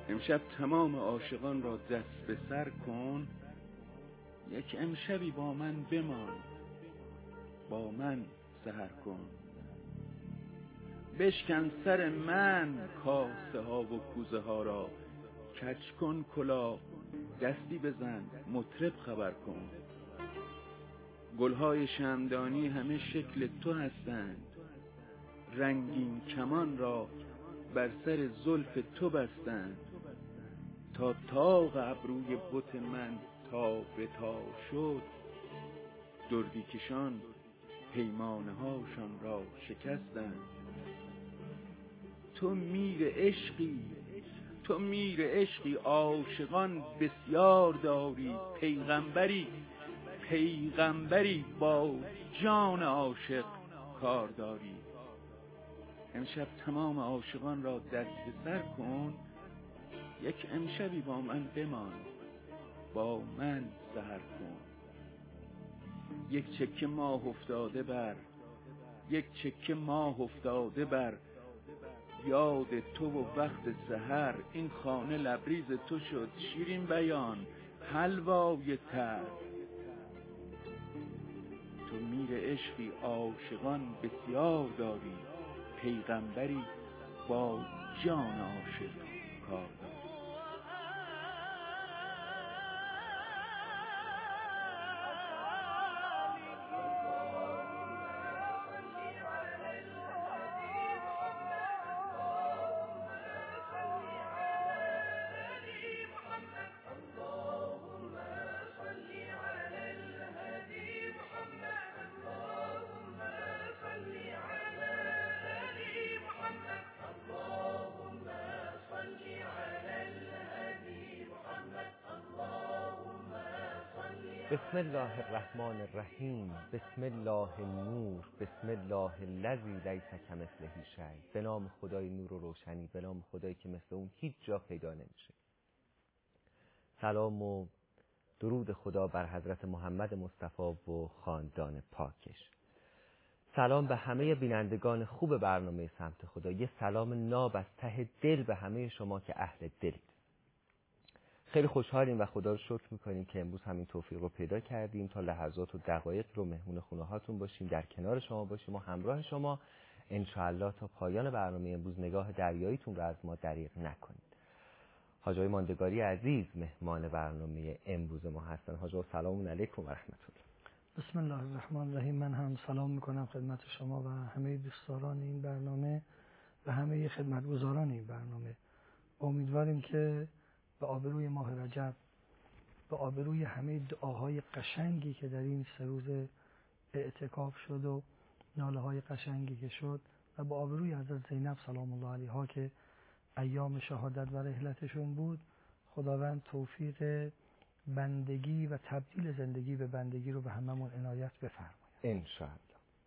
امشب تمام عاشقان را دست به سر کن، یک امشبی با من بمان، با من سحر کن. بشکن سر من کاسه ها و کوزه ها را، کج کن کلاه، دستی بزن، مطرب خبر کن. گلهای شمعدانی همه شکل تو هستند، رنگین کمان را بر سر زلف تو بستند. تا طاق ابروی بت من تا به تا شد، دردی کشان پیمانه هاشان را شکستند. تو میر عشقی عاشقان بسیار داری، پیغمبری با جان عاشق کار داری. امشب تمام عاشقان را دست به سر کن، یک امشبی با من بمان، با من سحر کن. یک چکه ماه افتاده بر یاد تو و وقت سحر. این خانه لبریز تو شد شیرین بیان، حلوای تر. تو میر عشقی عاشقان بسیار داری، پیغمبری با جان عاشق کار داری. بسم الله الرحمن الرحیم. بسم الله النور. بسم الله الذی لیس کمثله شیء. به نام خدای نور و روشنی، به نام خدایی که مثل اون هیچ جا پیدا نمیشه. سلام و درود خدا بر حضرت محمد مصطفی و خاندان پاکش. سلام به همه بینندگان خوب برنامه سمت خدا. یه سلام ناب از ته دل به همه شما که اهل دلید. خیلی خوشحالیم و خدا رو شکر میکنیم که امروز همین توفیق رو پیدا کردیم تا لحظات و دقایق رو مهمون خونه هاتون باشیم، در کنار شما باشیم و همراه شما انشاءالله تا پایان برنامه امروز. نگاه دریاییتون رو از ما دریغ نکنید. حاج آقای ماندگاری عزیز مهمان برنامه امروز ما هستن. حاج آقا سلام علیکم و رحمت الله. بسم الله الرحمن الرحیم. من هم سلام میکنم خدمت شما و همه دوستداران این برنامه و همه خدمتگزاران این برنامه. امیدواریم که به آبروی ماه رجب، به آبروی همه دعاهای قشنگی که در این 3 روز اعتکاف شد و ناله های قشنگی که شد و به آبروی حضرت زینب سلام الله علیها که ایام شهادت و رحلتشون بود، خداوند توفیق بندگی و تبدیل زندگی به بندگی رو به هممون عنایت بفرماید انشاءالله.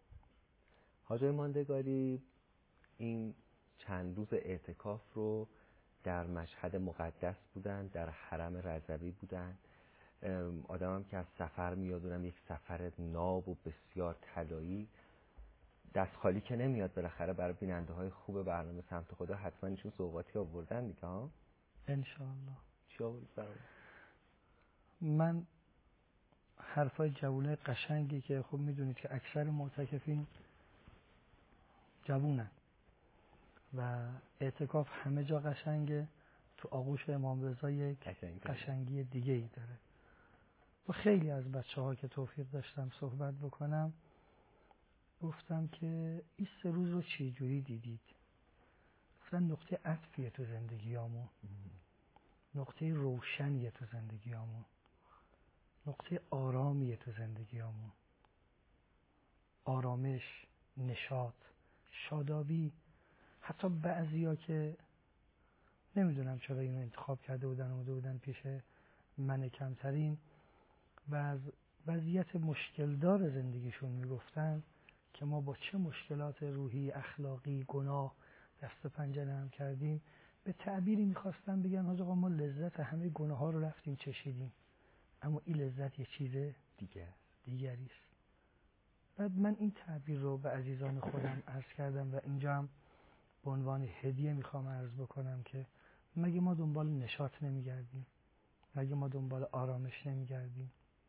حاج آقای ماندگاری این چند روز اعتکاف رو در مشهد مقدس بودن، در حرم رضوی بودن. آدمم که از سفر میاد، اونم یک سفر ناب و بسیار طلایی، دست خالی که نمیاد. بالاخره برای بیننده های خوب برنامه سمت خدا حتما ایشون سوغاتی آوردن دیگه ها؟ انشاءالله. چی آورد برام؟ من حرفای جوونه قشنگی که خب میدونید که اکثر معتکفین جوونن و اعتکاف همه جا قشنگه، تو آغوش امام رضا یک قشنگی دیگه ای داره. و خیلی از بچه ها که توفیق داشتم صحبت بکنم گفتم که این 3 روز رو چی جوری دیدید؟ گفتن نقطه عطفیه تو زندگیامون، نقطه روشنیه تو زندگیامون، نقطه آرامیه تو زندگیامون. آرامش، نشاط، شادابی. حتی بعضیا که نمیدونم چرا اینو انتخاب کرده بودن اومده بودن پیش من کمترین و از وضعیت مشکلدار زندگیشون میگفتن که ما با چه مشکلات روحی، اخلاقی، گناه دست پنجه نرم کردیم. به تعبیری میخواستن بگن حاج آقا ما لذت همه گناه ها رو رفتیم چشیدیم، اما این لذت یه چیز دیگری است. بعد من این تعبیر رو به عزیزان خودم عرض کردم و اینجا هم به عنوان هدیه میخوام عرض بکنم که مگه ما دنبال نشاط نمیگردیم؟ مگه ما دنبال آرامش نمیگردیم؟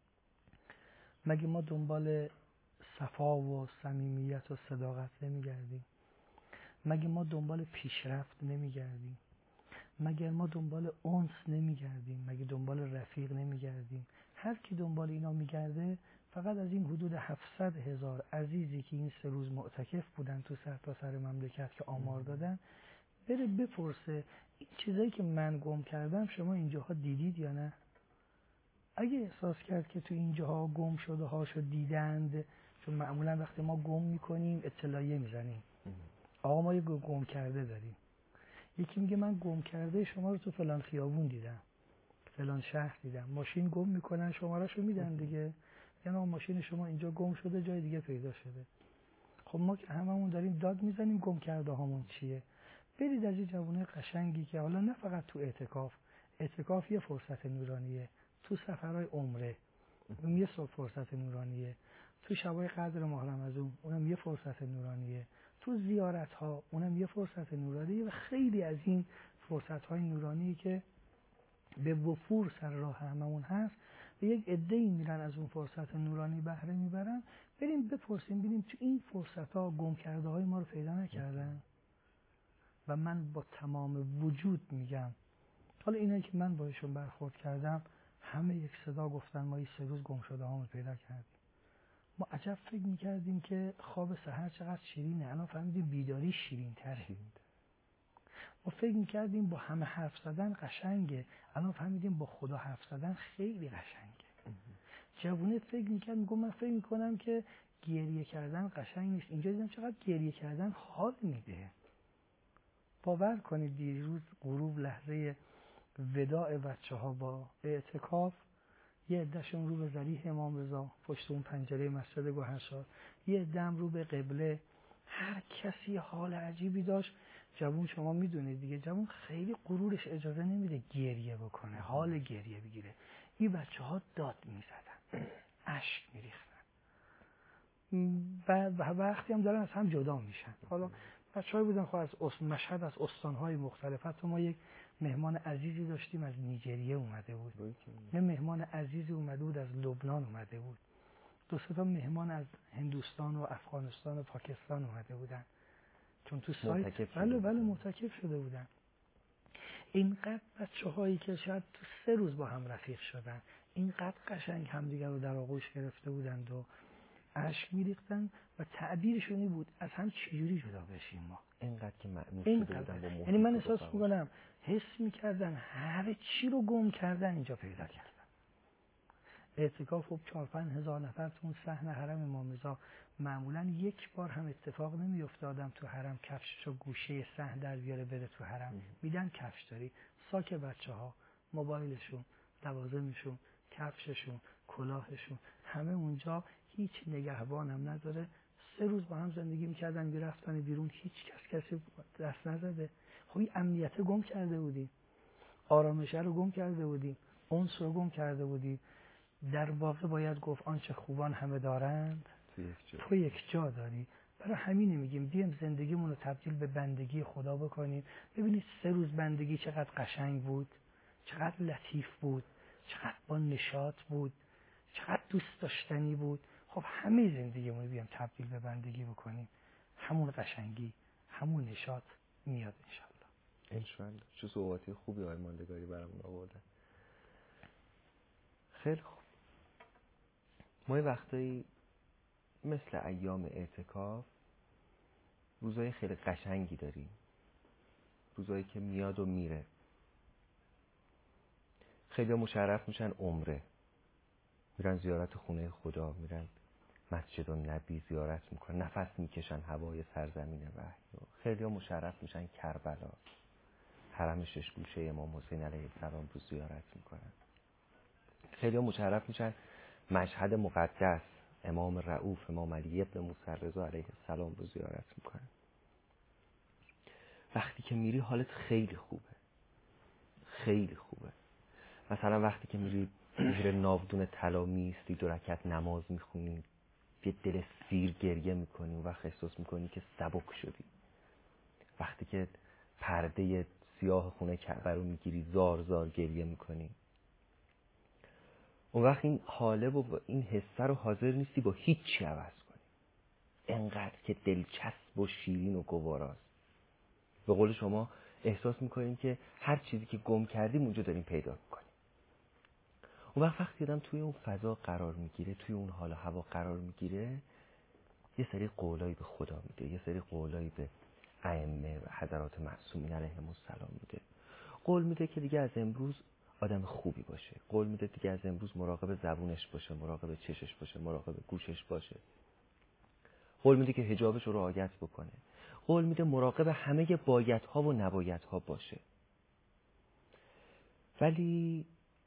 مگه ما دنبال صفا و صمیمیت و صداقت نمیگردیم؟ مگه ما دنبال پیشرفت نمیگردیم؟ مگه ما دنبال انس نمیگردیم؟ مگه دنبال رفیق نمیگردیم؟ هر کی دنبال اینا میگرده فقط از این حدود 700,000 عزیزی که این 3 روز معتکف بودن تو سرتاسر مملکت که آمار دادن، بره بپرسه این چیزایی که من گم کردم شما اینجاها دیدید یا نه؟ اگه احساس کرد که تو اینجاها گم شده هاشو دیدند، چون معمولا وقتی ما گم میکنیم اطلاعیه میزنیم، آقا ما یه گم کرده داریم، یکی میگه من گم کرده شما رو تو فلان خیابون دیدم، فلان شهر دیدم، ماشین گم میکنن شمارهشو میدن دیگه، یعنی ماشین شما اینجا گم شده جای دیگه پیدا شده. خب ما که هممون داریم داد میزنیم گم کرده هامون چیه؟ برید از این جوونه قشنگی که حالا نه فقط تو اعتکاف یه فرصت نورانیه، تو سفرهای عمره اون یه فرصت نورانیه، تو شبای قدر ماه رمضان اونم یه فرصت نورانیه، تو زیارت ها اونم یه فرصت نورانیه و خیلی از این فرصت های نورانی که به وفور سر راه هممون هست و یک عده‌ای میرن از اون فرصت نورانی بهره میبرن. بریم بپرسیم ببینیم تو این فرصت ها گم کرده های ما رو پیدا نکردن. و من با تمام وجود میگم، حالا اینایی که من باشون برخورد کردم همه یک صدا گفتن ما این 3 روز گم شده هامون پیدا کردیم. ما عجب فکر میکردیم که خواب سحر چقدر شیرینه، الان فهمیدیم بیداری شیرین تره. ما فکر میکردیم با همه حرف زدن قشنگه، الان فهمیدیم با خدا حرف زدن خیلی قشنگه. جوونه فکر میکرد میگم من فکر میکنم که گریه کردن قشنگ نیست، اینجا دیدم چقدر گریه کردن حال میده. باور کنید دیروز غروب لحظه وداع بچه‌ها با اعتکاف، یه عده‌شون رو به ذریح امام رضا پشت اون پنجره مسجد گوهرشاد، یه عده‌ام رو به قبله، هر کسی حال عجیبی داشت. جوون شما میدونید دیگه، جوون خیلی غرورش اجازه نمیده گریه بکنه، حال گریه بگیره. این بچه‌ها داد میزدن، اشک میریختن و وقتی هم دارن از هم جدا میشن. حالا بچه‌ها بودن خب از مشهد، از استان‌های مختلف. حتی ما یک مهمان عزیزی داشتیم از نیجریه اومده بود، یه مهمان عزیزی اومده بود از لبنان اومده بود، 2-3 تا مهمان از هندوستان و افغانستان و پاکستان اومده بودن، چون تو سایت بله معتکف شده بودن. اینقدر بچه‌هایی که شاید تو 3 روز با هم رفیق شدن، اینقدر قشنگ همدیگر رو در آغوش گرفته بودند و اشک میریختن و تعبیرشون این بود از هم چجوری جدا بشیم ما. اینقدر که معنوس شده بودن با محیط. یعنی من احساس میکنم حس میکردن همه چی رو گم کردن اینجا پیدا کردن. اعتکاف خب 4-5 هزار نفر تو اون صحن حرم امام رضا، معمولا یک بار هم اتفاق نمیفته آدم تو حرم کفششو گوشه صحن در بیاره بره تو حرم. میدن کفش داری، ساک بچه‌ها، موبایلشون، لوازمشون، کفششون، کلاهشون، همه اونجا، هیچ نگهبان هم نداره. 3 روز با هم زندگی میکردن، میرفتن بیرون، هیچ کسی دست نزده. خب این امنیت گم کرده بودیم، آرامش رو گم کرده بودیم، انس رو گم کرده بودیم. در واقع باید گفت آنچه خوبان همه دارند تو یک جا داری. برای همین میگیم بیایم زندگیمون رو تبدیل به بندگی خدا بکنیم. ببینید 3 روز بندگی چقدر قشنگ بود، چقدر لطیف بود، چقدر با نشاط بود، چقدر دوست داشتنی بود. خب همه زندگیمون رو بیایم تبدیل به بندگی بکنیم، همون قشنگی، همون نشاط میاد انشالله. چه صحبتی خوبی های ماندگاری برامون آوردن. خیلی خوب. ما یه وقتایی مثل ایام اعتکاف روزای خیلی قشنگی داریم، روزایی که میاد و میره. خیلی مشرف میشن عمره، میرن زیارت خونه خدا، میرن مسجد النبی زیارت میکنن، نفس میکشن هوای سرزمین وحی. خیلی مشرف میشن کربلا، حرم 6 گوشه امام حسین علیه السلام رو زیارت میکنن. خیلی مشرف میشن مشهد مقدس امام رؤوف امام علی ابن موسی رضا علیه السلام رو زیارت میکنن. وقتی که میری حالت خیلی خوبه، خیلی خوبه. مثلا وقتی که میری زیر ناودون طلا میستی 2 رکعت نماز میخونی، یه دل سیر گریه میکنی و وقت احساس میکنی که سبک شدی. وقتی که پرده سیاه خونه کعبه رو میگیری زار زار گریه میکنی. اون وقت این حاله و این حسه رو حاضر نیستی با هیچی عوض کنی. انقدر که دلچسب و شیرین و گواراست. به قول شما احساس میکنیم که هر چیزی که گم کردیم اونجا داریم پیدا میکنیم. اون وقتی آدم توی اون فضا قرار میگیره، توی اون حال و هوا قرار میگیره، یه سری قولایی به خدا میده، یه سری قولایی به ائمه و حضرات معصومین علیهم السلام میده. قول میده که دیگه از امروز آدم خوبی باشه. قول میده دیگه از امروز مراقب زبونش باشه، مراقب چشش باشه، مراقب گوشش باشه. قول میده که حجابش رو رعایت بکنه. قول میده مراقب همه بایدها و نبایدها باشه. ولی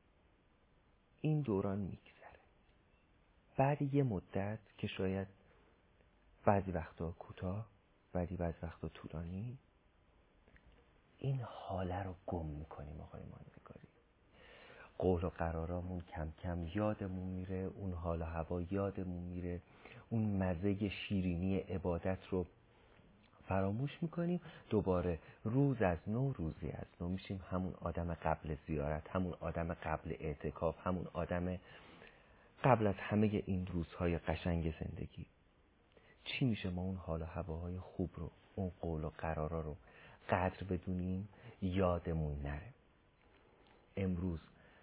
این دوران میگذره. بعد یه مدت که شاید بعضی وقتا کوتاه، بعضی وقتا طولانی، این حاله رو گم میکنیم آقای ماندگاری. قول و قرارامون کم کم یادمون میره، اون حال و هوا یادمون میره، اون مزه شیرینی عبادت رو فراموش میکنیم. دوباره روز از نو روزی از نو میشیم همون آدم قبل زیارت، همون آدم قبل اعتکاف، همون آدم قبل از همه این روزهای قشنگ زندگی. چی میشه ما اون حال و هواهای خوب رو، اون قول و قرارا رو قدر بدونیم، یادمون نره. امروز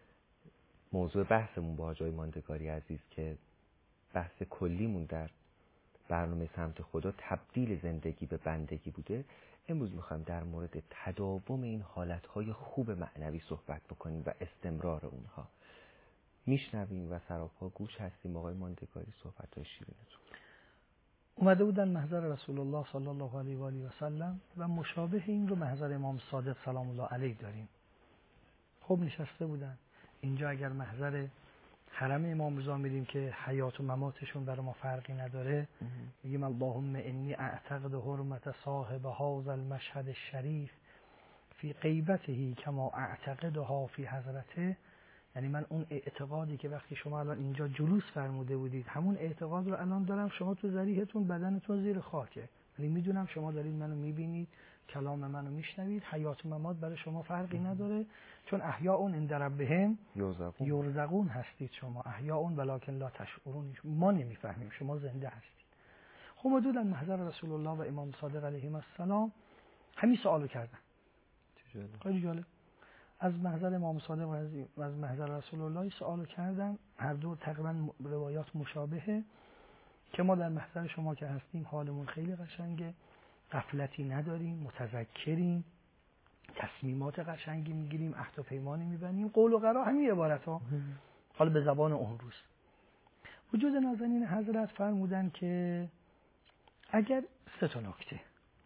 موضوع بحثمون با حاج ماندگاری عزیز که بحث کلیمون در برنامه سمت خدا تبدیل زندگی به بندگی بوده، امروز میخوایم در مورد تداوم این حالتهای خوب معنوی صحبت بکنیم و استمرار اونها. میشنویم و سراپا گوش هستیم. آقای ماندگاری صحبت‌های شیرینتون. اومده بودن محضر رسول الله صلی الله علیه و آله و سلم و مشابه این رو محضر امام صادق سلام الله علیه داریم. خب نشسته بودن اینجا. اگر محضر حرم امام رضا میریم که حیات و مماتشون برای ما فرقی نداره، میگیم اللهم انی اعتقد حرمت صاحب هذا المشهد الشریف فی غیبته کما اعتقدها فی حضرته. یعنی من اون اعتقادی که وقتی شما الان اینجا جلوس فرموده بودید، همون اعتقاد رو الان دارم. شما تو ذریحتون بدنتون زیر خاکه، ولی میدونم شما دارید منو میبینید، کلام منو میشنوید. حیات و ممات برای شما فرقی نداره، چون احیاء عند ربهم یرزقون هستید. شما احیاء ولکن لا تشعرون، ما نمیفهمیم، شما زنده هستید. خب حدوداً محضر رسول الله و امام صادق علیهم السلام همین سوالو کردن. خیلی جالب. از محضر امام صادق و از محضر رسول الله سوالو کردن. هر دو تقریبا روایات مشابهه که ما در محضر شما که هستیم حالمون خیلی قشنگه، غفلتی نداریم، متذکریم، تصمیمات قشنگی میگیریم، عهد و پیمانی میبندیم، قول و قرار، همین عبارت ها. حالا به زبان اون روز وجود نازنین حضرت فرمودن که اگر 3 نکته،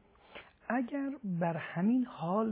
اگر بر همین حال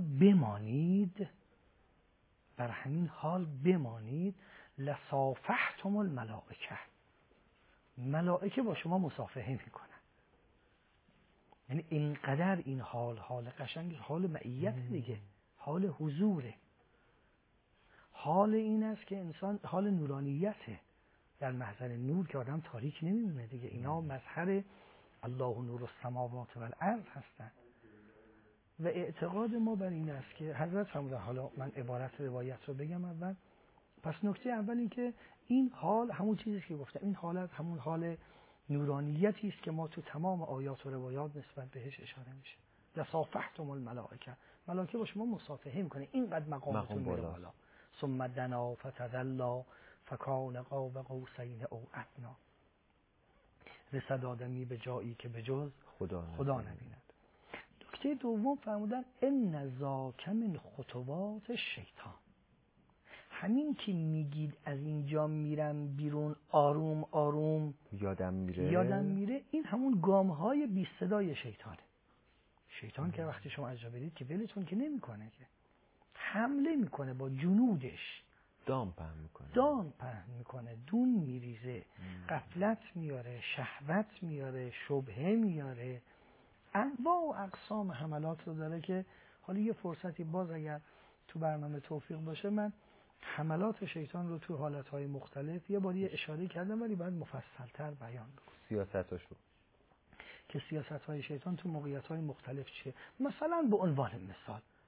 بمانید لصافحتم الملائکه، ملائکه با شما مصافحه میکنن. یعنی اینقدر این حال قشنگ، حال معیت دیگه، حال حضوره، حال این است که انسان حال نورانیته، در محضر نور که آدم تاریک نمیمونه دیگه. اینا مظهر الله نور السماوات و الارض هستن. و اعتقاد ما بر این است که حضرت فرمودن، حالا من عبارت روایت رو بگم اول. پس نکته اول این که این حال همون چیزی که گفتم، این حالت همون حال نورانیتی است که ما تو تمام آیات و روایات نسبت بهش اشاره میشه. لصافحتم الملائکه، ملائکه با شما مصافحه میکنه، اینقدر مقامتون میره بالا. ثم دنا فتدلا فکان قاب قوسین او ادنی، رسد آدمی به جایی که به جز خدا نبیند. نکته دوم فرمودن ان ذاک من خطوات شیطان، همین که میگید از اینجا میرم بیرون آروم آروم یادم میره، این همون گامهای بی صدای شیطانه. شیطان که وقتی شما از جا برید که ولتون که نمیکنه، که حمله میکنه با جنودش، دام پهن میکنه، دون میریزه، غفلت میاره، شهوت میاره، شبهه میاره، انواع و اقسام حملات رو داره که حالا یه فرصتی باز اگر تو برنامه توفیق باشه من حملات شیطان رو تو حالتهای مختلف یه باری اشاره کردم، ولی باید مفصل‌تر بیان بکنم سیاستاشو، که سیاست‌های شیطان تو موقعیت‌های مختلف چیه. مثلا به عنوان مثال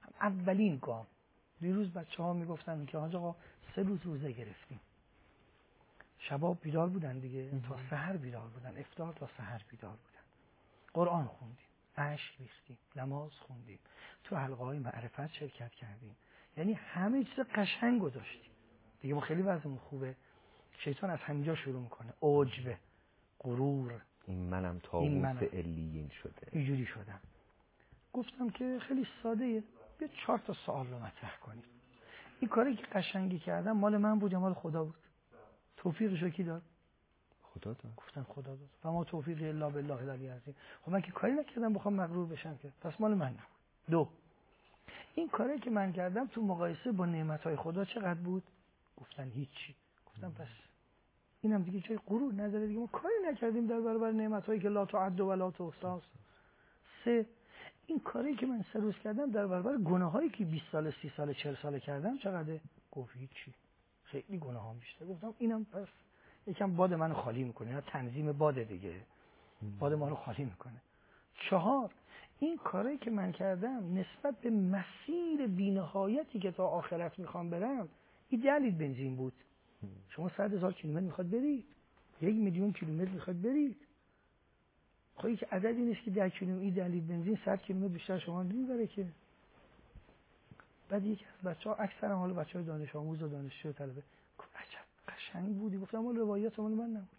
اولین گام. دیروز بچه‌ها میگفتن که حاج آقا 3 روز روزه گرفتیم. شبا بیدار بودن دیگه، تا سحر بیدار بودن، افطار تا سحر بیدار بودن. قرآن خوندیم، اشک ریختیم، نماز خوندیم، تو حلقه‌های معرفت شرکت کردیم. یعنی همه چیز قشنگو داشتیم. دیگه ما خیلی وضعمون خوبه. شیطان از همینجا شروع میکنه. عجب، غرور، این منم طاووس علیین شده. اینجوری شدم. گفتم که خیلی ساده‌ایه. بیا 4 تا سوال رو مطرح کنیم. این کاری که قشنگی کردم مال من بود یا مال خدا بود؟ توفیقشو کی داد؟ خدا داد. گفتن خدا داد. و ما توفیق الا بالله العلی العظیم. خب من که کاری نکردم بخوام مغرور بشم که. پس مال من نبود. 2. این کاری که من کردم تو مقایسه با نعمت‌های خدا چقدر بود؟ گفتن هیچی. گفتم پس اینم دیگه جای غرور نداره دیگه، ما کاری نکردیم در برابر نعمت‌هایی که لا تعد و لا تحصی. 3. این کاری که من 3 روز کردم در برابر گناهایی که 20 سال 30 سال 40 سال کردم چقدره؟ گفت هیچی. خیلی گناهام بیشتر. گفتم اینم پس یکم باد منو خالی میکنه. اینا تنظیم باد دیگه. باد منو خالی میکنه. 4. این کاری که من کردم نسبت به مسیر بی‌نهایتی که تا آخرت میخوام برم، این 10 لیتر بنزین بود. شما 100,000 کیلومتر میخواد برید، 1,000,000 کیلومتر میخواد برید. خب که عددی نیست که 10 کیلومتر این 10 لیتر بنزین 100 کیلومتر بیشتر شما نمیبره که. بعد یکی از بچه‌ها، اکثرا حالا بچه‌های دانش آموز و دانشجو و طلبه، گفت عجب قشنگ بودی. گفتم اون روایت مال من نبود.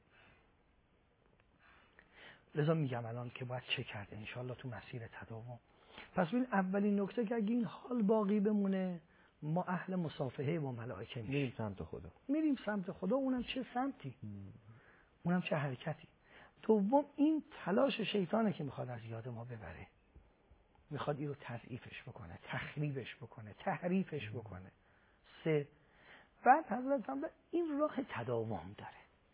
لذا میگم الان که باید چه کرده ان شاءالله تو مسیر تداوم. پس ببین اولین نکته که اگه این حال باقی بمونه، ما اهل مصافحه با ملائکه میشیم. میریم سمت خدا. میریم سمت خدا، اونم چه سمتی؟ اونم چه حرکتی؟ دوم این تلاش شیطانه که میخواد از یاد ما ببره. میخواد این رو تضعیفش بکنه، تخریبش بکنه، تحریفش بکنه. 3. بعد حضرت فرمودن این راه تداوم داره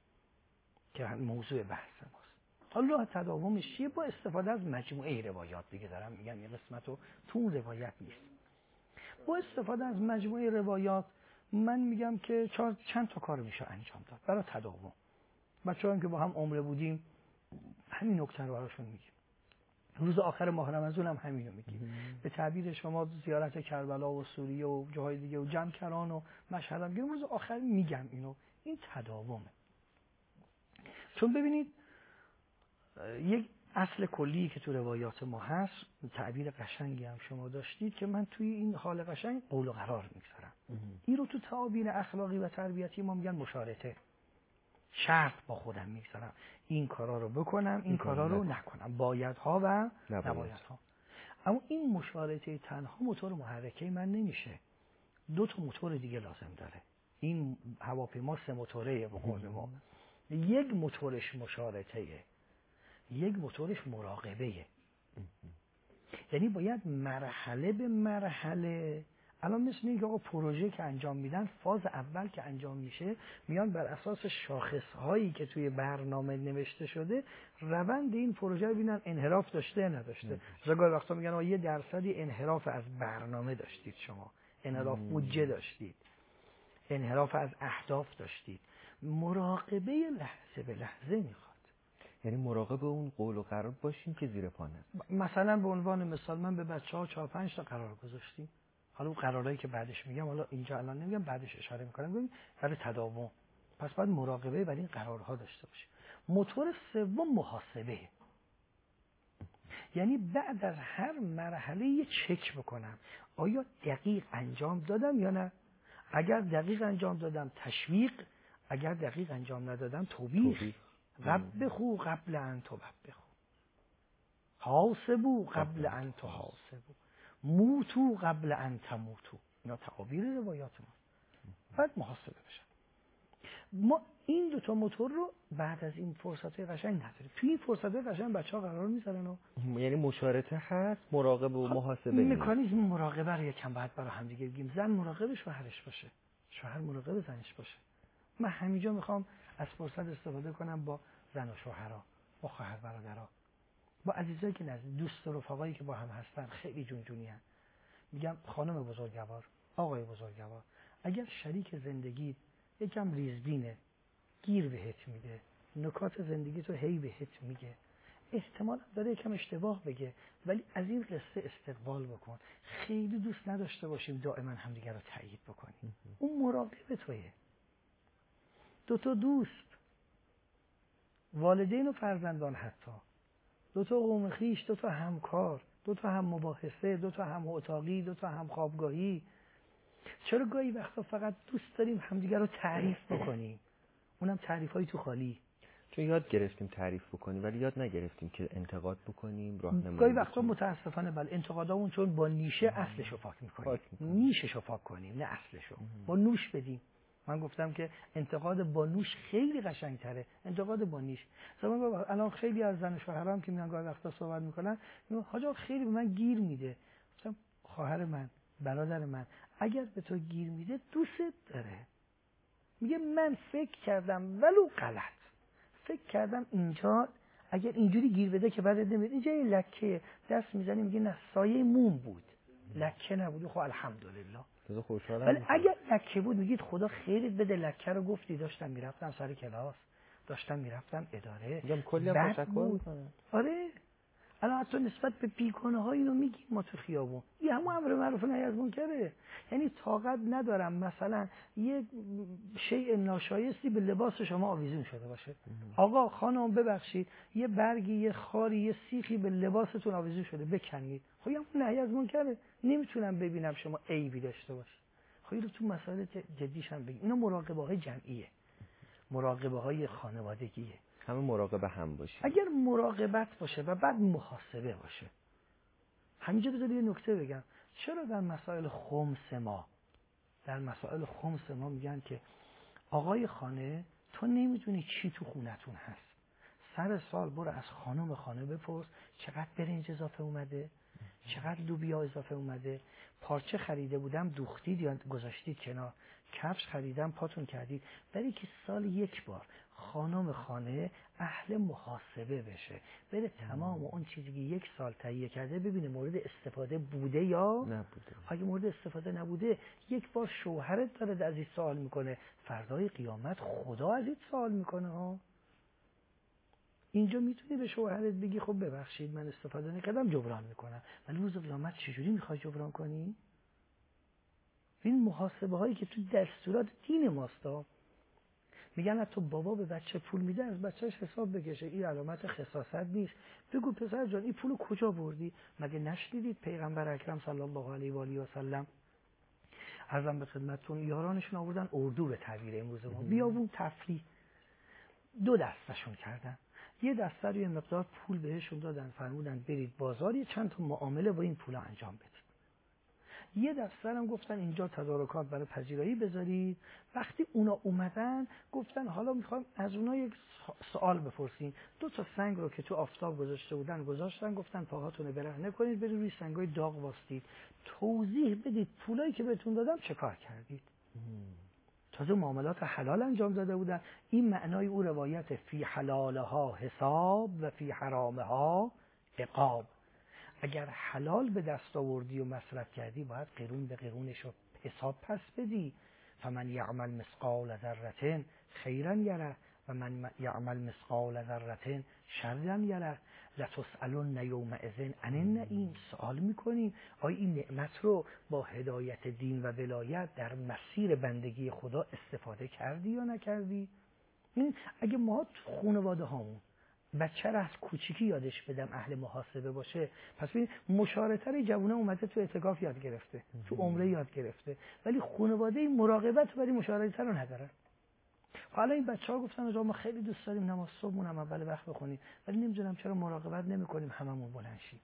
که موضوع بحث ماست. حالا راه تداومش چیه؟ با استفاده از مجموعه روایات. دیگه دارم میگم این قسمت رو تو اون روایت نیست. با استفاده از مجموعه روایات من میگم که چند تا کار میشه انجام داد برای تداوم. بچه‌ها که با هم عمره بودیم همین نکته رو براشون میگیم. روز آخر ماه رمضان هم همینو میگیم. به تعبیر شما زیارت کربلا و سوریه و جاهای دیگه و جمکران و مشهد هم میگیم. روز آخر میگم اینو. این تداومه. چون ببینید یک اصل کلی که تو روایات ما هست، تعبیر قشنگی هم شما داشتید که من توی این حال قشنگ قول و قرار میگذارم. این رو تو تعابیر اخلاقی و تربیتی ما میگن مشارطه. شرط با خودم میگذارم این کارا رو بکنم، این کارا رو نکنم، بایدها و نبایدها. اما این مشارطه تنها موتور محرکه من نمیشه. 2 تا موتور دیگه لازم داره. این هواپیما 3 موتوره به قول ما. یک موتورش مشارطه‌ایه، یک موتورش مراقبه‌ایه. یعنی باید مرحله به مرحله. الان مثل اینکه آقا پروژه که انجام میدن، فاز اول که انجام میشه میان بر اساس شاخصهایی که توی برنامه نوشته شده روند این پروژه رو ببینن انحراف داشته یا نداشته. زگار وقتا میگن 1% انحراف از برنامه داشتید، شما انحراف بودجه داشتید، انحراف از اهداف داشتید. مراقبه لحظه به لحظه میخواد. یعنی مراقب اون قول و قرار باشیم که زیر پا نست. مثلا به عنوان مثال من به بچه‌ها 4-5 تا قرار گذاشتیم. حالا اون قرارایی که بعدش میگم، حالا اینجا الان نمیگم، بعدش اشاره میکنم. ببین برای تداوم پس باید مراقبه برای این قرارها داشته باشه. موتور سوم محاسبه. یعنی بعد از هر مرحله یه چک بکنم آیا دقیق انجام دادم یا نه. اگر دقیق انجام دادم تشویق، اگر دقیق انجام ندادم توبیخ. ربخو قبل ان تبخو، حاسبو قبل ان تحاسبو، موتو قبل ان تموتو. اینا تعابیر روایات ما. بعد محاسبه بشن. ما این 2 تا موتور رو بعد از این فرصت‌های قشنگ نداریم. توی این فرصت‌های قشنگ بچه‌ها قرار می‌ذارن و یعنی مشارطه هست، مراقبه و محاسبه. مکانیزم مراقبه رو یکم باید برای هم دیگه بگیم. زن مراقب شوهرش باشه، شوهر مراقب زنش باشه. من همینجا میخوام از فرصت استفاده کنم با زن و شوهرها، با خواهر برادرها، با عزیزایی که نزدیک، دوست و رفقایی که با هم هستن، خیلی جونجونی هستن. میگم خانم بزرگوار، آقای بزرگوار، اگر شریک زندگی یکم ریزبینه، گیر بهت میده، نکات زندگی تو هی بهت میگه، احتمال داره یکم اشتباه بگه، ولی از این قصه استقبال بکن. خیلی دوست نداشته باشیم دائما همدیگه رو تأیید بکنیم. اون مراقب تویه. 2 تا دوست، والدین و فرزندان، حتی 2 تا قوم خویش، 2 تا همکار، 2 تا هم مباحثه، 2 تا هم اتاقی، 2 تا هم خوابگاهی، چرا گاهی وقتا فقط دوست داریم همدیگه رو تعریف بکنیم؟ اونم تعریفای تو خالی. چون یاد گرفتیم تعریف بکنیم ولی یاد نگرفتیم که انتقاد بکنیم، راهنمایی. گاهی وقتا متاسفانه انتقادامون چون با نیشه اصلشو پاک میکنیم. نیششو پاک کنیم نه اصلشو. با نوش بدیم. من گفتم که انتقاد با نوش خیلی قشنگتره. انتقاد با نیش. مثلا الان خیلی از زن و شوهرام که میان گاهی وقتا صحبت میکنن، میگن حاجا خیلی به من گیر میده. گفتم خواهر من، برادر من، اگر به تو گیر میده دوستت داره. میگه من فکر کردم ولو غلط، فکر کردم اینجا اگر اینجوری گیر بده که بعد نمیاد، اینجا یه لکه دست میزنی، میگه نه سایه موم بود، لکه نبود. خب الحمدلله. ولی اگر لکه بود میگید خدا خیرت بده، لکه رو گفتی. داشتم میرفتم سر کلاس، داشتم میرفتم اداره، میگم کلی هم تشکر میکنه. آره الان حتی نسبت به بیگانه ها اینو میگیم ما تو خیابون، این همون امر معروف و نهی از منکره. یعنی طاقت ندارم مثلا یه شیء ناشایستی به لباس شما آویزون شده باشه. آقا خانم ببخشید یه برگی، یه خاری، یه سیخی به لباستون آویزون شده، بکنید. خب این همون نهی از منکره. نمیتونم ببینم شما عیبی داشته باشید. خب اینو تو مسائل جدیش هم بگیم. اینا مراقبه های جمعیه، مراقبه های خانوادگیه. همه مراقب هم باشیم. اگر مراقبت باشه و بعد محاسبه باشه. همینجا بذار یه نکته بگم. چرا در مسائل خمس ما میگن که آقای خانه تو نمیدونی چی تو خونتون هست، سر سال برو از خانم خانه بپرس چقدر برنج اضافه اومده، چقدر لوبیا اضافه اومده، پارچه خریده بودم دوختید یا گذاشتید کنار، کفش خریدم پاتون کردید. برای که سال 1 بار خانم خانه اهل محاسبه بشه، بره تمام اون چیزی که 1 سال تهیه کرده ببینه مورد استفاده بوده یا نبوده. اگه مورد استفاده نبوده، 1 بار شوهرت داره از این سوال میکنه، فردای قیامت خدا از این سوال میکنه ها. اینجا میتونی به شوهرت بگی خب ببخشید من استفاده نکردم جبران میکنم، ولی روز قیامت چجوری میخوای جبران کنی؟ این محاسبه هایی که تو دستورات دین ماستا میگن حتی بابا به بچه پول میده از بچهش حساب بکشه، این علامت خساست نیست. بگو پسر جان این پولو کجا بردی؟ مگه نشنیدید پیغمبر اکرم صلی الله علیه و آله و سلم عرضم به خدمتتون یارانشون آوردن اردو به تعبیر امروز ما بیابون تفریح، 2 دستشون کردن. یه دسته رو یه مقدار پول بهشون دادن، فرمودن برید بازار یه چند تا معامله با این پولا انجام بدید. یه دسته هم گفتن اینجا تدارکات برای پذیرایی بذارید. وقتی اونا اومدن گفتن حالا میخوایم از اونا یک سوال بپرسیم. 2 تا سنگ رو که تو آفتاب گذاشته بودن گذاشتن، گفتن پاهاتون رو برهنه کنید برید روی سنگای داغ واسطید، توضیح بدید پولایی که بهتون دادم چه کار کردید. تازه معاملات حلال انجام داده بودن. این معنای او روایت فی حلالها حساب و فی حرامها عقاب. اگر حلال به دست آوردی و مصرف کردی باید قرون به قرونش رو حساب پس بدی. فمن یعمل مثقال ذره خیرا یره و من یعمل مثقال ذره شرا یره. لتسألن یومئذ عن النعیم. سوال میکنیم آیا این نعمت رو با هدایت دین و ولایت در مسیر بندگی خدا استفاده کردی یا نکردی؟ این اگه ما تو خانواده هامون بچه را از کوچیکی یادش بدم اهل محاسبه باشه، پس ببین مشارطه جوونه اومده تو اعتکاف یاد گرفته، تو عمره یاد گرفته، ولی خانواده مراقبت برای مشارطه رو ندارن. حالا این بچه‌ها گفتن آقا ما خیلی دوست داریم نماز صبحمون هم اول وقت بخونیم، ولی نمیدونم چرا مراقبت نمی‌کنیم هممون بلند شیم.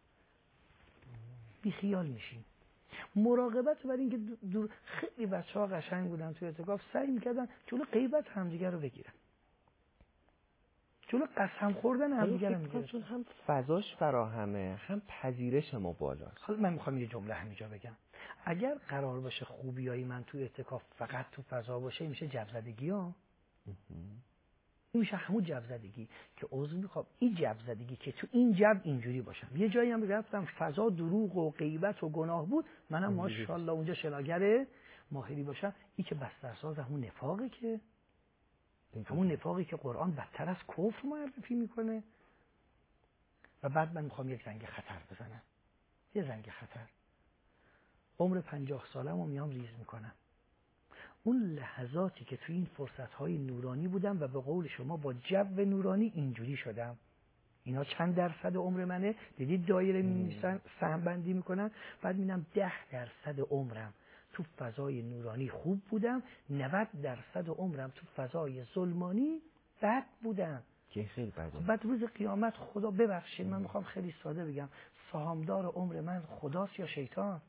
بی خیال میشیم. مراقبت برای اینکه دور خیلی بچه‌ها قشنگ بودن تو اعتکاف سعی می‌کردن جلو غیبت همدیگه رو بگیرن. جلو قسم خوردن همدیگه رو می‌گیرن. چون هم فضاش فراهمه هم پذیرش ما بالاست. حالا من می‌خوام یه جمله همینجا بگم. اگر قرار باشه خوبیای من تو اعتکاف فقط تو فضا باشه میشه جوزدگی‌ها. این میشه همون جوزدگی که عضو میخوام این جوزدگی که تو این جو اینجوری باشم. یه جایی هم رفتم فضا دروغ و غیبت و گناه بود، منم ماشاءالله اونجا شلاگر ماهری باشم. این که بسترساز همون نفاقه، که همون نفاقی که قرآن بدتر از کفر معرفی میکنه. و بعد من میخوام یک زنگ خطر بزنم. یه زنگ خطر. عمر 50 سالم رو میام ریز میکنم. اون لحظاتی که توی این فرصتهای نورانی بودم و به قول شما با جو نورانی اینجوری شدم. اینا چند درصد عمر منه؟ دیدید دایره می‌نویسن، سهم بندی میکنن، بعد میبینم 10% عمرم تو فضای نورانی خوب بودم، 90% عمرم تو فضای ظلمانی بد بودم. که خیلی بده. بعد روز قیامت خدا ببخشید، من میخوام خیلی ساده بگم، سهامدار عمر من خداست یا شیطان؟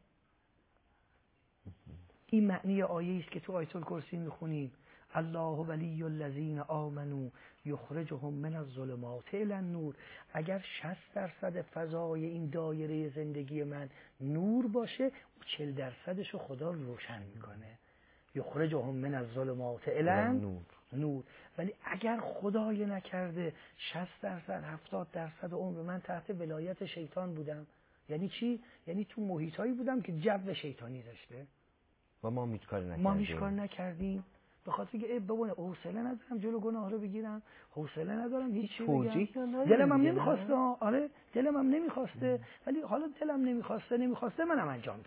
این معنی آیه است که تو آیت الکرسی میخونیم الله ولی الذین آمنوا یخرجهم من الظلمات الی النور. اگر 60% فضای این دایره زندگی من نور باشه، 40% رو خدا روشن میکنه. یخرجهم من الظلمات الی النور. ولی اگر خدای نکرده 60% 70% عمر من تحت ولایت شیطان بودم. یعنی چی؟ یعنی تو محیطایی بودم که جو شیطانی داشته و ما هیچ کار نکردیم. به خاطر که بابا حوصله ندارم جلو گناه رو بگیرم، حوصله ندارم هیچی بگم، دلم هم نمیخواسته. آره دلم هم نمیخواسته، ولی حالا دلم نمیخواسته منم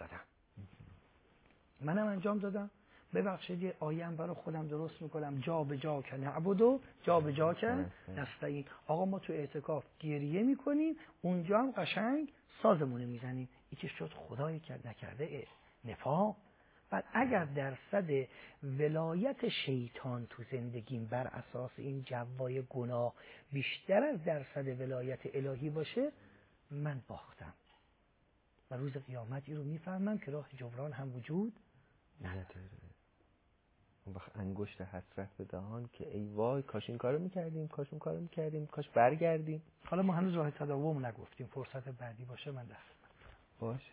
انجام دادم. ببخشید یه آیه برای خودم درست میکنم، جا به جا که نعبد و جا به جا که نستعین. آقا ما تو اعتکاف گریه میکنیم، اونجا هم قشنگ سازمونه میزنیم. این که شد خدای کرد نکرده نفاق. بعد اگر درصد ولایت شیطان تو زندگیم بر اساس این جوای گناه بیشتر از درصد ولایت الهی باشه، من باختم و روز قیامت این رو میفهمم که راه جبران هم وجود نداره. اون وقت انگشت حسرت به دهان که ای وای کاش این کارو میکردیم، کاش اون کارو میکردیم، کاش برگردیم. حالا ما هنوز راه تداوم نگفتیم، فرصت بعدی باشه من دست باشه.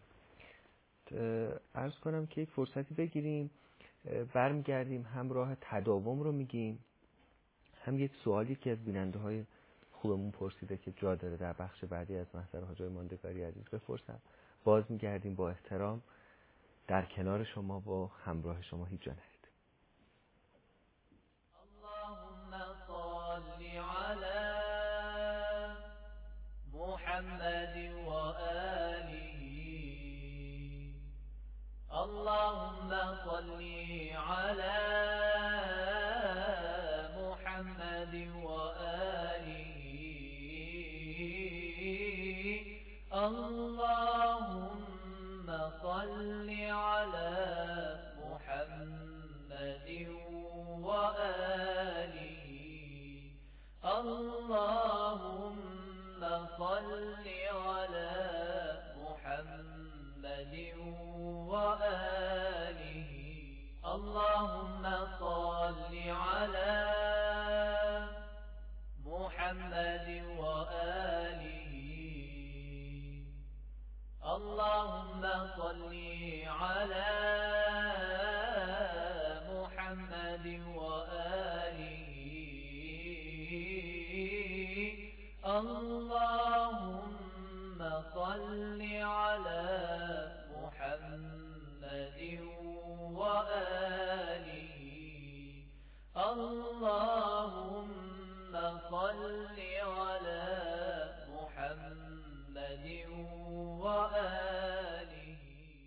عرض کنم که یک فرصتی بگیریم، برمیگردیم، هم راه تداوم رو میگیم، هم یک سوالی که از بیننده های خوبمون پرسیده که جا داره در بخش بعدی از محضر حاجی ماندگاری عزیز بپرسم. باز میگردیم با احترام در کنار شما و همراه شما هیچ جا نرید. اللهم صل علی محمد و آله. اللهم صل على محمد وآله. اللهم صل على محمد وآله. اللهم صل على محمد وآله. اللهم صل على محمد وآله. اللهم صل على محمد وآله. اللهم صل على محمد وآله. اللهم صل على محمد وآله.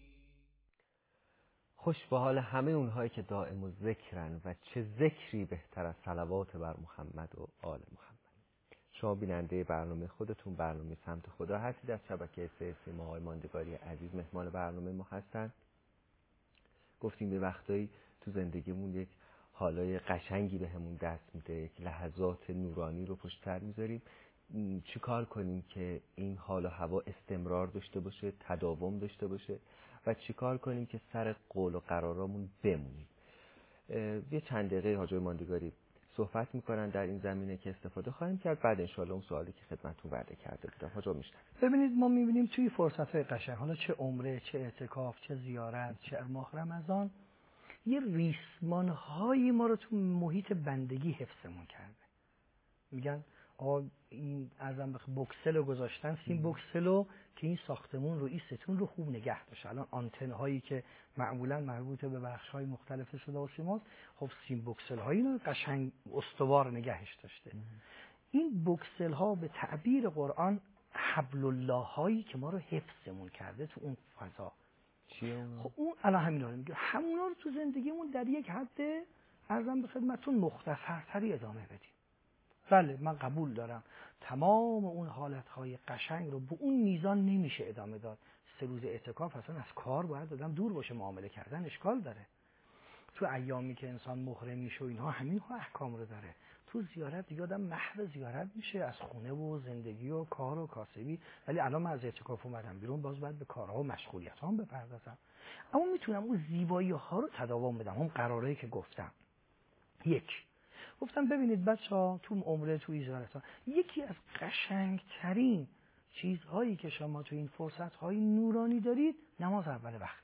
خوش به حال همه اونهایی که دائم و ذکرن و چه ذکری بهتر از صلوات بر محمد و آل محمد. شما بیننده برنامه خودتون، برنامه سمت خدا هستید از شبکه سیما. آقای ماندگاری عزیز مهمان برنامه ما هستن. گفتیم به وقتایی تو زندگیمون یک حالای قشنگی بهمون دست میده، یک لحظات نورانی رو پشت سر میذاریم. چی کار کنیم که این حال و هوا استمرار داشته باشه، تداوم داشته باشه و چی کار کنیم که سر قول و قرارامون بمونیم. یه چند دقیقه حاجی ماندگاری صحبت میکنن در این زمینه که استفاده خواهیم کرد. بعد انشالله اون سوالی که خدمتتون وعده کرده بودم حاجی میشنم. ببینید ما میبینیم توی فرصت‌های قشنگ، حالا چه عمره، چه اعتکاف، چه زیارت، چه ماه رمضان، یه ریسمان‌هایی ما رو تو محیط بندگی حفظمون کرده. میگن آقا این ارزم بخ بوکسل رو گذاشتن، سیم بوکسل رو که این ساختمون رو، این ستون رو خوب نگه داشته. الان آنتن هایی که معمولا مربوط به بخش های مختلف صدا و سیماست، خب سیم بوکسل هایی رو قشنگ استوار نگهش داشته. این بوکسل ها به تعبیر قرآن حبل الله هایی که ما رو حفظمون کرده تو اون فضا. چیه اون؟ خب اون الان همینا رو میگه، همونا رو تو زندگیمون در یک حد عرضم به خدمتتون مختصرتری ادامه بدیم. بله من قبول دارم تمام اون حالتهای قشنگ رو به اون میزان نمیشه ادامه داد. 3 روز اعتکاف اصلا از کار باید آدم دور باشه، معامله کردن اشکال داره. تو ایامی که انسان محرم میشه و اینها همین ها احکام رو داره. تو زیارت دیگه آدم محو زیارت میشه از خونه و زندگی و کار و کاسبی. ولی الان من از اعتکاف اومدم بیرون، باز باید به کارها و مسئولیت هم بپردازم، اما میتونم اون زیبایی ها رو تداوم بدم. اون قرارهایی که گفتم، گفتم ببینید بچه‌ها تو عمره تو زیارت ها یکی از قشنگترین چیزهایی که شما تو این فرصت‌های نورانی دارید نماز اول وقت.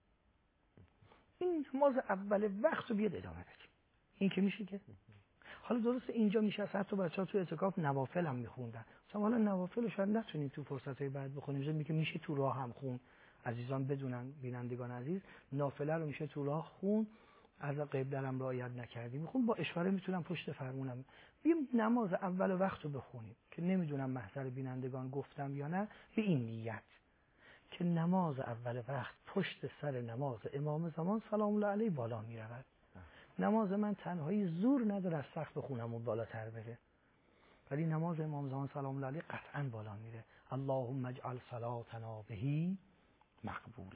این نماز اول وقت رو بیاد ادامه بدیم. این که میشه که حالا درست اینجا میشه حتی بچه‌ها تو اعتکاف نوافل هم میخوندن. مثلا حالا نوافل رو شاید نتونیم تو فرصت‌های بعد بخونیم، میشه تو راه هم خون. عزیزان بدونن، بینندگان عزیز، نافله رو میشه تو راه خون. از قبله هم رعایت نکردیم میخون، با اشاره میتونم پشت فرمونم بیم نماز اول وقت رو بخونیم که نمیدونم محضر بینندگان گفتم یا نه، به این نیت که نماز اول وقت پشت سر نماز امام زمان سلام الله علیه بالا میرود. نماز من تنهایی زور نداره از سقف بخونم و بالاتر بره، ولی نماز امام زمان سلام الله علیه قطعا بالا میره. اللهم اجعل صلاتنا بهی مقبوله.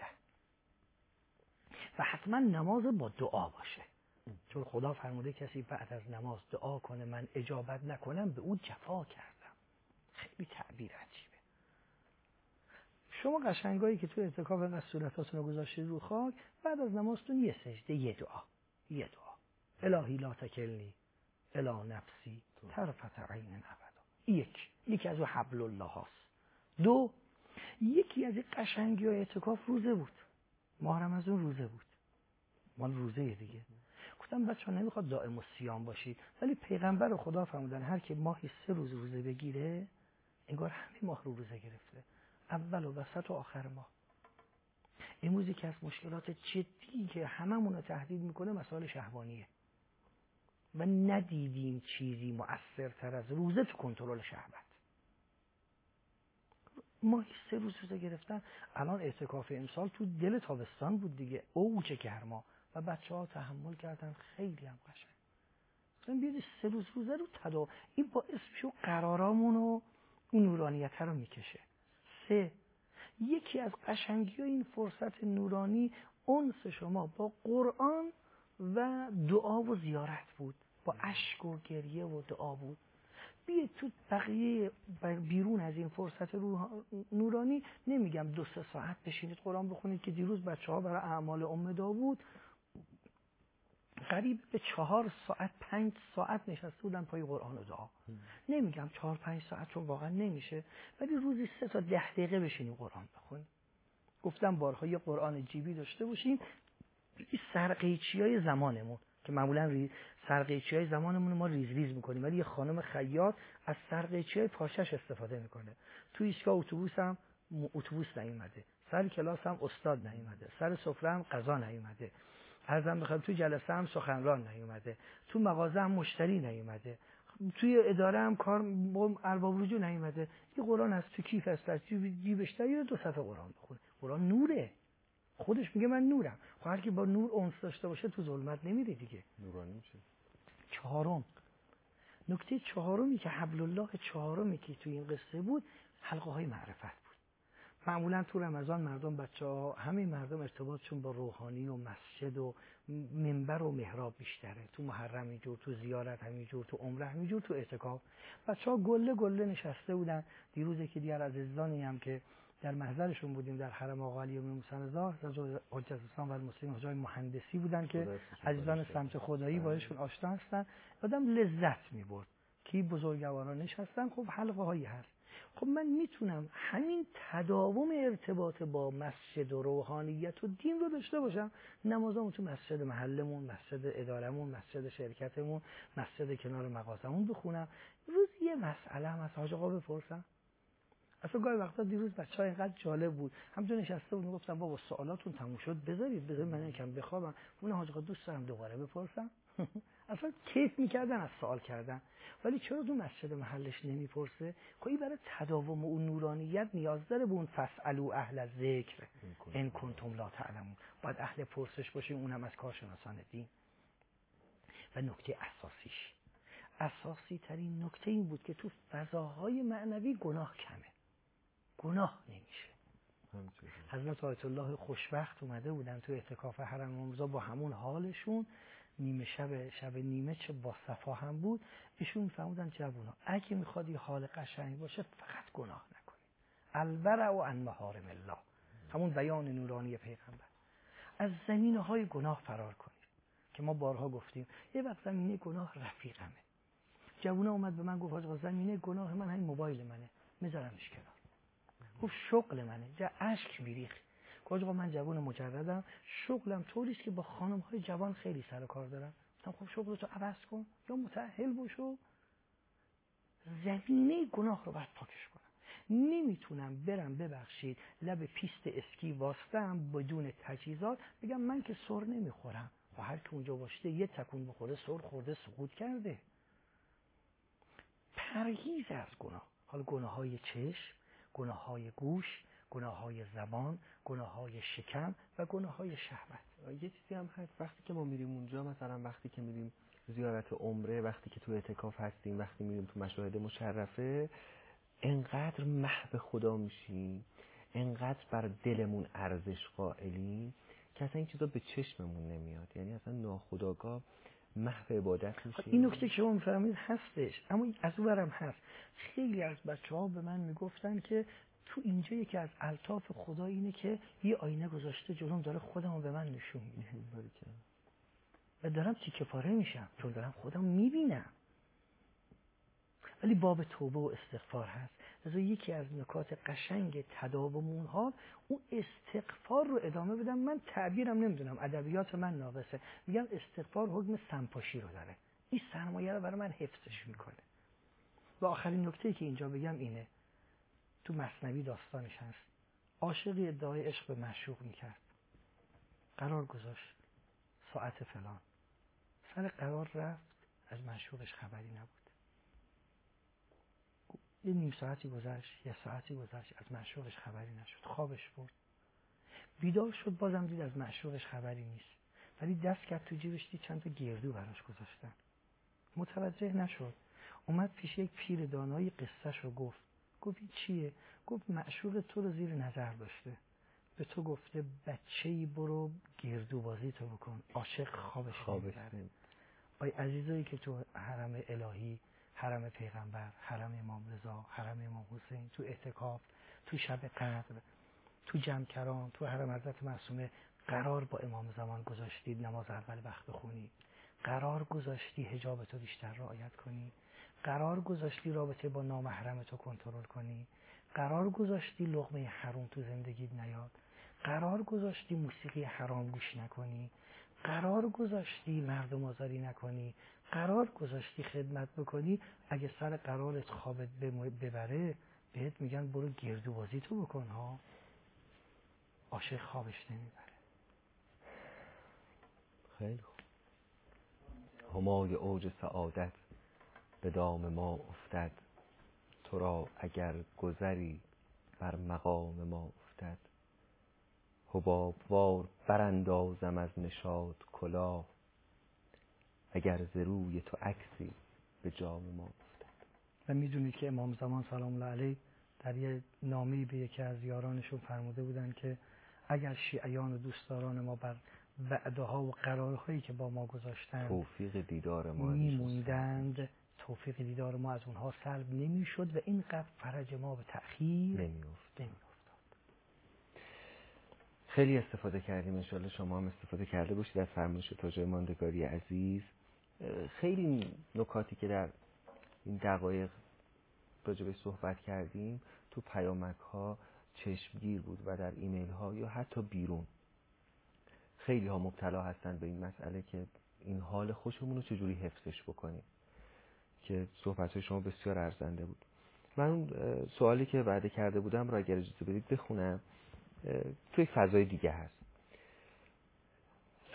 و حتما نماز با دعا باشه، چون خدا فرموده کسی بعد از نماز دعا کنه من اجابت نکنم به اون جفا کردم. خیلی تعبیر عجیبه. شما قشنگایی که تو اعتکاف اینقدر صورتاتون رو گذاشتید رو خاک، بعد از نمازتون یه سجده، یه دعا الهی لا تکلنی الی نفسی طرفة عین ابدا. یکی از حبل الله هاست. 2 یکی از قشنگی های اعتکاف روزه بود. ماه رمضان روزه بود، مال روزه دیگه. گفتم بچه‌ها نمیخواد دائم الصیام باشید، ولی پیغمبر خدا فرمودن هر کی ماهی 3 روز روزه بگیره انگار همه ماه رو روزه گرفته، اول و وسط و آخر ماه. امروز که از مشکلات جدی که هممون رو تهدید میکنه مسائل شهوانیه و ندیدیم چیزی مؤثرتر از روزه تو کنترل شهوت. ماهی 3 روز روزه گرفتن. الان اعتکاف امسال تو دل تابستان بود دیگه، اوج گرما، و بچه‌ها تحمل کردن. خیلی هم قشنگ. مثلا بیاد 3 روز روزه رو این باعث میشه قرارامون و اون نورانیت رو میکشه. 3 یکی از قشنگی این فرصت نورانی انس شما با قرآن و دعا و زیارت بود، با اشک و گریه و دعا بود. بیاید تو بقیه بیرون از این فرصت نورانی نمیگم 2-3 ساعت بشینید قرآن بخونید که دیروز بچه‌ها برای اعمال ام داوود قریب به 4 ساعت 5 ساعت نشسته بودن پای قرآن و دعا. نمیگم 4-5 ساعت چون واقعا نمیشه، ولی روزی 3 تا 10 دقیقه بشینید قرآن بخونید. گفتم بارها یه قرآن جیبی داشته باشیم. سرقیچیای زمانمون که معمولا سرقیچیای زمانمون ما ریز میکنیم، ولی یه خانم خیاط از سرقیچیای پاشش استفاده میکنه. تو ایستگاه اتوبوس نیومده، سر کلاس هم استاد نیومده، سر سفره هم غذا نیومده، عرضم بخوام تو جلسه هم سخنران نیومده، تو مغازه هم مشتری نیومده، توی اداره هم کار ارباب رجوع نیومده. یه قرآن از تو کیف است، از جیبش در 2 صفحه قرآن بخونه. قرآن نوره، خودش میگه من نورم. خب هر کی با نور انس داشته باشه تو ظلمت نمیره دیگه، نورانی میشه. 4 نکته 4 که حبل الله 4 که تو این قصه بود، حلقه های معرفت بود. معمولا تو رمضان مردم بچه‌ها همه مردم ارتباطشون با روحانی و مسجد و منبر و محراب بیشتره. تو محرم اینجور، تو زیارت همینجور، تو عمره همینجور، تو اعتکاف بچه‌ها گله نشسته بودن. دیروز که دیگر عزیزانی هم که در محضرشون بودیم در حرم آقا علی بن موسی رضا حجت الاسلام و المسلمین، حجای مهندسی بودن که عزیزان سمت خدایی باشون آشنا هستن. آدم لذت می‌برد که بزرگواران نشستن. خب حلقه هایی هست. خب من میتونم همین تداوم ارتباط با مسجد و روحانیت و دین رو داشته باشم. نمازامو تو مسجد محلمون، مسجد ادارمون، مسجد شرکتمون، مسجد کنار مغازمون بخونم. روز یه مسئله هم از حاج آقا بپرسم. اصلا گاهی وقتا دیروز بچه‌ها اینقدر جالب بود، همونجا نشسته بود میگفتم بابا سوالاتون تموم شد بذارید من یکم بخوابم. اون حاج آقا دوست دارم دوباره بپرسم. اصلا کیف میکردن از سوال کردن. ولی چرا تو مسجد محلش نمیپرسه؟ خب برای تداوم اون نورانیت نیاز داره به اون فاسالو اهل الذکر ان کنتم لا تعلمون. باید اهل پرسش باشیم، اونم از کارشناسان دین. و نکته اساسی ترین نکته این بود که تو فضاهای معنوی گناه کمه، گناه نمیشه. حضرت آیت الله خوشبخت اومده بودن تو اعتکاف حرم امام رضا با همون حالشون، نیمه شب نیمه چه با صفا هم بود. ایشون میفهمودن جوونا اگه میخواد یه حال قشنگ باشه فقط گناه نکنید. الورع و عن محارم الله، همون بیان نورانی پیغمبر. از زمینه‌های گناه فرار کنید که ما بارها گفتیم. یه وقت زمینه گناه رفیقمه. جوونا اومد به من گفت آقا زمینه گناه من همین موبایل منه، میذارمش کنار. گفت شغل منه، جا اشک میریخت. گفت آقا من جوان مجردم، شغلم طوریست که با خانم‌های جوان خیلی سر و کار دارم. گفتم خب شغلتو عوض کن یا متأهل بشو. زمینه گناه رو باید پاکش کنم. نمیتونم برم ببخشید لب پیست اسکی واسطم بدون تجهیزات بگم من که سر نمیخورم. و هر که اونجا باشه یه تکون بخوره سر خورده سقوط کرده. پرهیز از گناه. حالا گناه‌های چشم، گناه‌های گوش، گناه‌های زبان، گناه‌های شکم و گناه‌های شهوت. یه چیزی هم هست وقتی که ما میریم اونجا، مثلا وقتی که میریم زیارت عمره، وقتی که تو اعتکاف هستیم، وقتی میریم تو مشاهد مشرفه، انقدر محو خدا میشیم، انقدر بر دلمون ارزش قائلیم که اصلا این چیزا به چشممون نمیاد. یعنی اصلا ناخودآگاه محو عبادت میشیم. این نکته که شما میفهمید هستش، اما از اون برم هست. خیلی از بچه‌ها به من میگفتن که تو اینجا یکی از الطاف خدا اینه که یه آینه گذاشته جلوم، داره خودمو به من نشون میده و دارم تیکه پاره میشم چون دارم خودم میبینم. ولی باب توبه و استغفار هست. لذا یکی از نکات قشنگ تداوم اونها اون استغفار رو ادامه بدم. من تعبیرم نمیدونم، ادبیات من ناقصه، میگم استغفار حکم سمپاشی رو داره. این سرمایه رو برای من حفظش میکنه. و آخرین نکته‌ای که اینجا بگم اینه، تو مثنوی داستانش هست. عاشقی ادعای عشق به معشوق میکرد، قرار گذاشت ساعت فلان، سر قرار رفت، از معشوقش خبری نبود. یه نیم ساعتی گذشت، یه ساعتی گذشت، از معشوقش خبری نشد. خوابش برد، بیدار شد، بازم دید از معشوقش خبری نیست. ولی دست کرد تو جیبش، دید چند تا گردو براش گذاشتن. متوجه نشد. اومد پیش یک پیر دانایی قصهش رو گفت این چیه؟ گفت معشوق تو رو زیر نظر داشته، به تو گفته بچه‌ای برو گردو بازی تو بکن، عاشق خوابش نمیبره. آی عزیزایی که تو حرم الهی، حرم پیغمبر، حرم امام رضا، حرم امام حسین، تو اعتکاف، تو شب قدر، تو جمکران، تو حرم حضرت معصومه، قرار با امام زمان گذاشتید نماز اول وقت بخونی، قرار گذاشتی حجابتو بیشتر رعایت کنی، قرار گذاشتی رابطه با نامحرمتو کنترل کنی، قرار گذاشتی لقمه حرام تو زندگیت نیاد، قرار گذاشتی موسیقی حرام گوش نکنی، قرار گذاشتی مردم آزاری نکنی، قرار گذاشتی خدمت بکنی. اگه سر قرارت خوابت ببره بهت میگن برو گردو بازی تو بکن ها. عاشق خوابش نمیبره. خیلی خوب. همای اوج سعادت به دام ما افتد، تو را اگر گذری بر مقام ما افتد. حبابوار براندازم از نشاط کلاه، اگر ز روی تو عکسی به جام ما افتد. و میدونید که امام زمان سلام الله علیه در یه نامه‌ای به یکی از یارانشون فرموده بودن که اگر شیعیان و دوستداران ما بر وعده‌ها و قرارهایی که با ما گذاشتن توفیق دیدار ما میموندند، توفیق دیدار ما از اونها سلب نمیشد و اینقدر فرج ما به تأخیر نمیافتاد. خیلی استفاده کردیم، انشالله شما هم استفاده کرده باشید از فرمایش تاج ماندگاری عزیز. خیلی نکاتی که در این دقایق راجبش صحبت کردیم تو پیامک ها چشمگیر بود و در ایمیل ها یا حتی بیرون. خیلی ها مبتلا هستن به این مسئله که این حال خوشمون رو چجوری حفظش بکنیم، که صحبت های شما بسیار ارزنده بود. من سوالی که وعده کرده بودم را اگر اجازه بدید بخونم، توی فضای دیگه هست.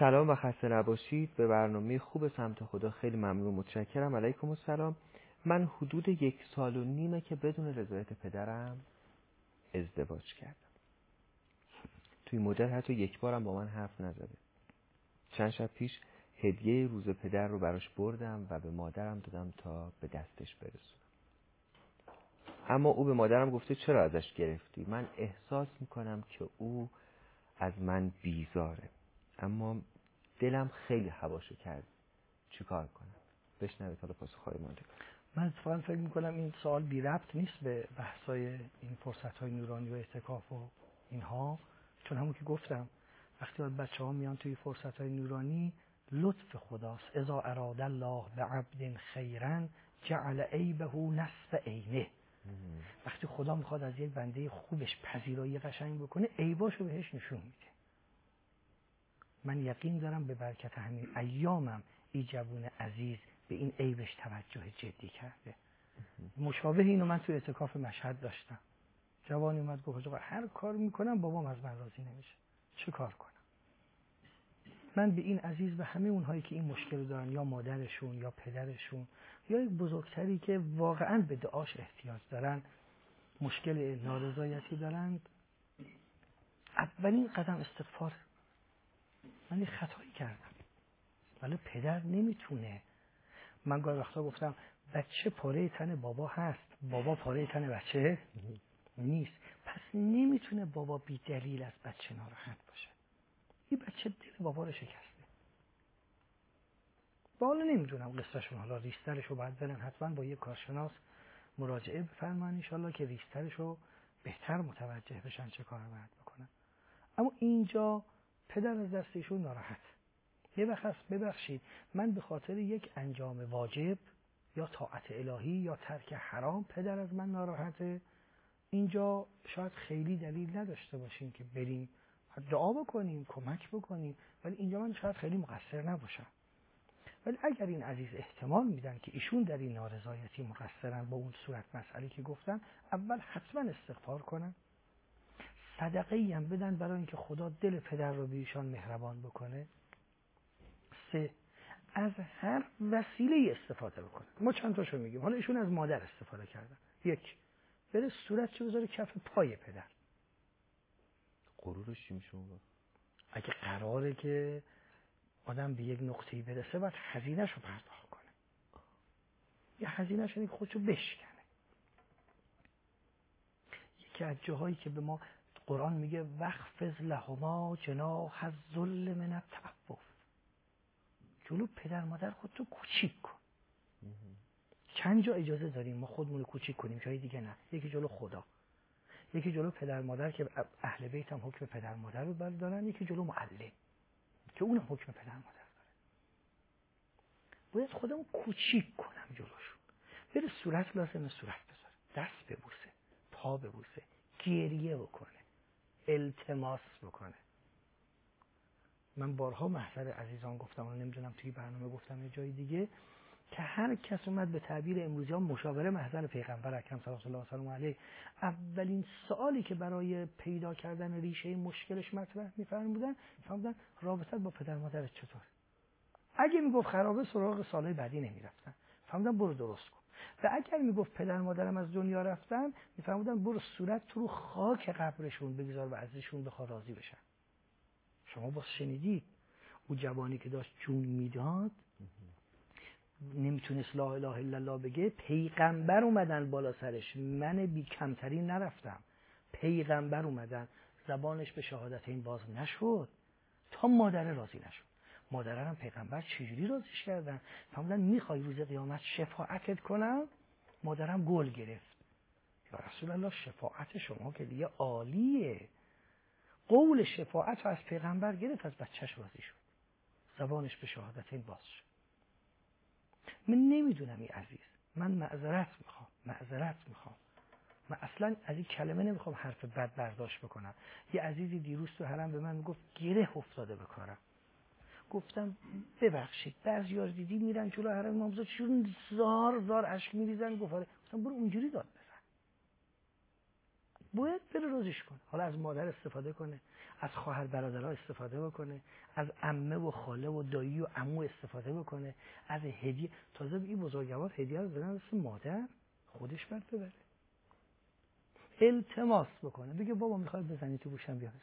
سلام و خسته نباشید. به برنامه خوب سمت خدا خیلی ممنون، متشکرم. علیکم السلام. من حدود 1.5 سال که بدون رضایت پدرم ازدواج کردم. توی مدت حتی یک بارم با من حرف نزده. چند شب پیش هدیه روز پدر رو براش بردم و به مادرم دادم تا به دستش برسونم. اما او به مادرم گفته چرا ازش گرفتی؟ من احساس میکنم که او از من بیزاره، اما دلم خیلی هواشو کرد. چیکار کنم؟ بشنوید حالا پاسخ‌های مادر. من اتفاقا فکر میکنم این سوال بی ربط نیست به بحثای این فرصت‌های نورانی و اعتکاف و اینها، چون همون که گفتم وقتی بچه‌ها میان توی فرصت‌های نورانی لطف خداست. اذا اراد الله بعبد خیرا جعل عیبه نصب عینه. وقتی خدا میخواد از یک بنده خوبش پذیرایی قشنگ بکنه، عیباشو بهش نشون میده. من یقین دارم به برکت همین ایامم این جوون عزیز به این عیبش توجه جدی کرده. مشابه اینو من تو اعتکاف مشهد داشتم. جوانی اومد گفت هر کار میکنم بابام از من راضی نمیشه، چه کار کنم؟ من به این عزیز، به همه اونهایی که این مشکل دارن، یا مادرشون یا پدرشون یا یک بزرگتری که واقعا به دعاش احتیاج دارن، مشکل نارضایتی دارند، اولین قدم استغفار. من یه خطایی کردم ولی پدر نمیتونه. من گاهی وقتا گفتم بچه پاره تن بابا هست، بابا پاره تن بچه نیست. پس نمیتونه بابا بی دلیل از بچه ناراحت باشه. این بچه دل بابا رو شکسته. بالا نمیدونم قصهشون، حالا ریسترش رو باید برن حتما با یه کارشناس مراجعه بفرماین انشالله که ریسترش رو بهتر متوجه بشن چه کار باید بکنن. اما اینجا پدر از دستشون ناراحت. یه وقت ببخشید من به خاطر یک انجام واجب یا طاعت الهی یا ترک حرام پدر از من ناراحته. اینجا شاید خیلی دلیل نداشته باشیم که بریم دعا بکنیم، کمک بکنیم، ولی اینجا من شاید خیلی مقصر نباشم. ولی اگر این عزیز احتمال میدن که ایشون در این نارضایتی مقصرن با اون صورت مسئله که گفتن، اول حتما استغفار کنن، صدقه ای هم بدن برای اینکه خدا دل پدر رو به ایشان مهربان بکنه. 3 از هر وسیله استفاده بکنه. ما چند تاشو میگیم، حالا ایشون از مادر استفاده کردن. 1 بره صورتشو بذاره کف پای پدر. غرورش چی میشه اون؟ اگه قراره که آدم به یک نقطه‌ای برسه باید هزینه‌شو پرداخت کنه. یه هزینه‌ش اینه که خودشو بشکنه. یکی از جاهایی که به ما قرآن میگه وخفض لهما جناح الذل من التعفف، جلو پدر مادر خودتو کوچیک کن. چند جا اجازه داریم ما خودمون رو کوچیک کنیم، جای دیگه نه. یکی جلو خدا، یکی جلو پدر مادر که اهل بیت هم حکم پدر مادر رو دارن، یکی جلو معلم که اونم حکم پدر مادر داره. باید خودمون کوچیک کنم جلوشون. بره صورت لازمه صورت بذاره، دست ببوسه، پا ببوسه، گریه بکنه، التماس بکنه. من بارها محضر عزیزان گفتم، و نمیدونم توی برنامه گفتم یه جای دیگه، که هر کس اومد به تعبیر امروزی ها مشاوره محضر پیغمبر اکرم صلی الله علیه و آله، اولین سوالی که برای پیدا کردن ریشه مشکلش مطرح می‌فرمودن رابطت با پدر مادرت چطور؟ اگه میگفت خرابه سراغ سالهای بعدی نمیرفتن، فرمودن برو درست کن. و اگر میگفت پدر مادرم از دنیا رفتن، میفرمودن برو صورت تو رو خاک قبرشون بگذار و ازشون بخوا راضی بشن. شما باز شنیدید او جوانی که داشت جون میداد نمیتونست لا اله الا الله بگه، پیغمبر اومدن بالا سرش، من بی کمترین نرفتم، پیغمبر اومدن، زبانش به شهادتین باز نشد تا مادر راضی نشد. مادر هم پیغمبر چجوری راضیش کردن؟ فرمودن میخوای روز قیامت شفاعتت کنم؟ مادرم گل گرفت، یا رسول الله شفاعت شما که دیگه عالیه. قول شفاعت رو از پیغمبر گرفت، از بچهش راضی شد، زبانش به شهادتین باز شد. من نمیدونم این عزیز، من معذرت میخوام. من اصلا از این کلمه نمیخوام حرف بد برداشت بکنم. یه عزیزی دیروز تو حرم به من میگفت گره افتاده به کارم. گفتم ببخشید بعضی‌ها دیدی میرن جلو حرم امام زاده چون زار اشک میریزن. گفتم برو اونجوری داد بزن. باید بره روزش کنه. حالا از مادر استفاده کنه، از خواهر برادرها استفاده بکنه، از عمه و خاله و دایی و عمو استفاده بکنه، از هدیه. تازه این بزرگوار هدیه رو دادن مثل مادر، خودش باید ببره، التماس بکنه، بگه بابا میخوای بزنی تو گوشم بیا بزن.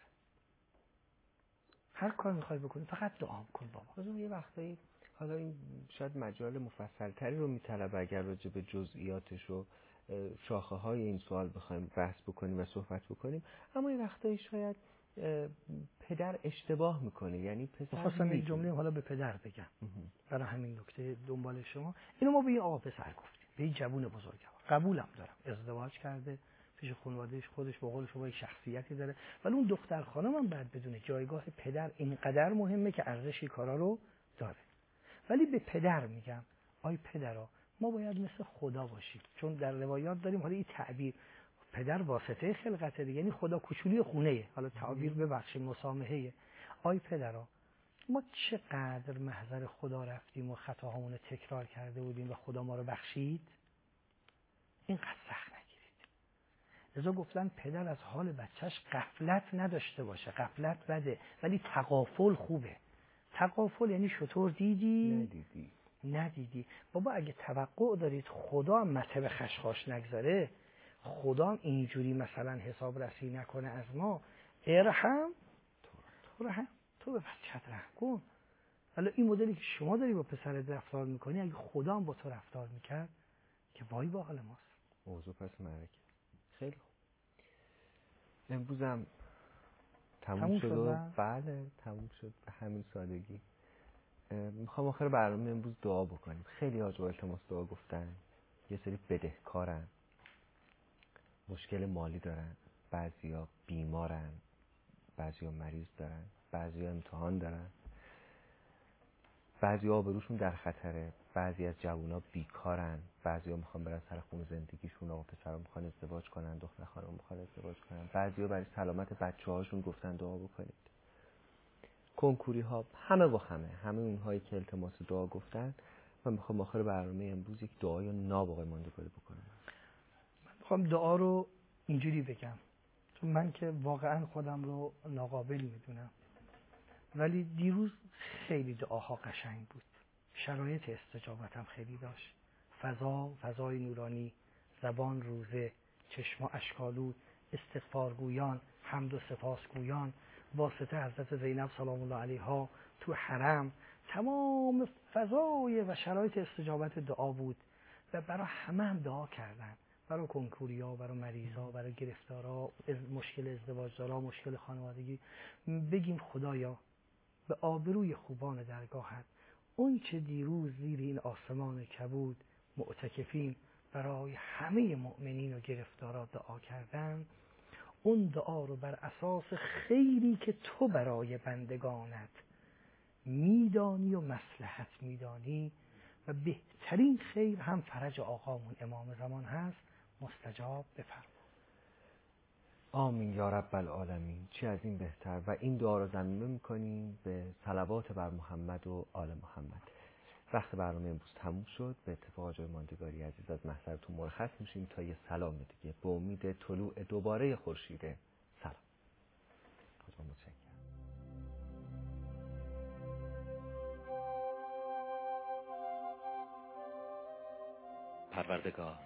هر کار میخوای بکنی فقط دعا کن بابا. خب یه وقتایی حالا این شاید مجال مفصل‌تری رو میطلبه اگر راجع به جزئیاتش و شاخه های این سوال بخوایم بحث بکنیم و صحبت بکنیم، اما این وقتایی شاید پدر اشتباه میکنه. یعنی پسر خواستم این جمله حالا به پدر بگم برای همین نکته دنبال شما. اینو ما به این آقا پسر گفتیم، به این جوون بزرگوار قبولم دارم، ازدواج کرده پیش خانواده‌اش، خودش به قول شما یک شخصیتی داره، ولی اون دختر خانم هم باید بدونه جایگاه پدر اینقدر مهمه که ارزش کارا رو داره. ولی به پدر میگم آی پدرا، ما باید مثل خدا باشیم، چون در روایات داریم، حالا این تعبیر پدر واسطه خلقته دیگه، یعنی خدا کوچولی خونه‌ایه، حالا تعبیر ببخشید مسامحه. آی پدرا، ما چقدر محضر خدا رفتیم و خطاهامون تکرار کرده بودیم و خدا ما رو بخشید. اینقدر سخت نگیرید. لذا گفتن پدر از حال بچهش غفلت نداشته باشه. غفلت بده ولی تغافل خوبه. تغافل یعنی شطور دیدی ندیدی. بابا اگه توقع دارید خدا هم مته به خشخاش نگذاره، خدا هم اینجوری مثلا حساب رسی نکنه از ما، ارحم تو به بچه‌ت رحم کن. حالا این مدلی که شما داری با پسرت رفتار میکنی، اگه خدا هم با تو رفتار میکرد که وای با حال ماست. موضوع پس معرکه. خیلی خوب. امروزم تموم شد و بله تموم شد به همین سادگی. میخوام آخر برنامه امروز دعا بکنیم. خیلی ها التماس دعا گفتن، یه سری بدهکارن، مشکل مالی دارن، بعضیا بیمارن، بعضیا مریض دارن، بعضیا امتحان دارن، بعضیا آبروشون در خطره، بعضی از جوونا بیکارن، بعضیا میخوان برن سر خون زندگیشون، آقا پسرا میخوان ازدواج کنن، دختر خانم میخوان ازدواج کنن، بعضیا برای سلامت بچه‌هاشون گفتن دعا بکنید. کنکوری ها همه اونهایی که التماس دعا گفتن، من میخوام آخر برنامه امروز یک دعای ناب آقای ماندگاری بکنم. من میخوام دعا رو اینجوری بگم، چون من که واقعا خودم رو ناقابل میدونم، ولی دیروز خیلی دعاها قشنگ بود، شرایط استجابتم خیلی داشت، فضای نورانی، زبان روزه، چشم اشکالود، استغفارگویان، حمد و سپاسگویان، واسطه حضرت زینب سلام الله علیها تو حرم، تمام فضای و شرایط استجابت دعا بود و برای همه هم دعا کردن، برای کنکوریا، برای مریضا، برای گرفتارا، مشکل ازدواج دارا، مشکل خانوادگی. بگیم خدایا به آبروی خوبان درگاهت اون چه دیروز زیر این آسمان کبود معتکفین برای همه مؤمنین و گرفتارا دعا کردن، اون دعا رو بر اساس خیری که تو برای بندگانت میدانی و مصلحت میدانی و بهترین خیر هم فرج آقامون امام زمان هست، مستجاب بفرما. آمین یا رب العالمین. چی از این بهتر؟ و این دعا رو ضمیمه میکنیم به صلوات بر محمد و آل محمد. وقت برنامه امروز تموم شد. به اتفاق آقای ماندگاری عزیز از محضرتون مرخص میشیم تا یه سلام دیگه به امید طلوع دوباره خورشید. سلام. خدا متشکرم. پروردگار،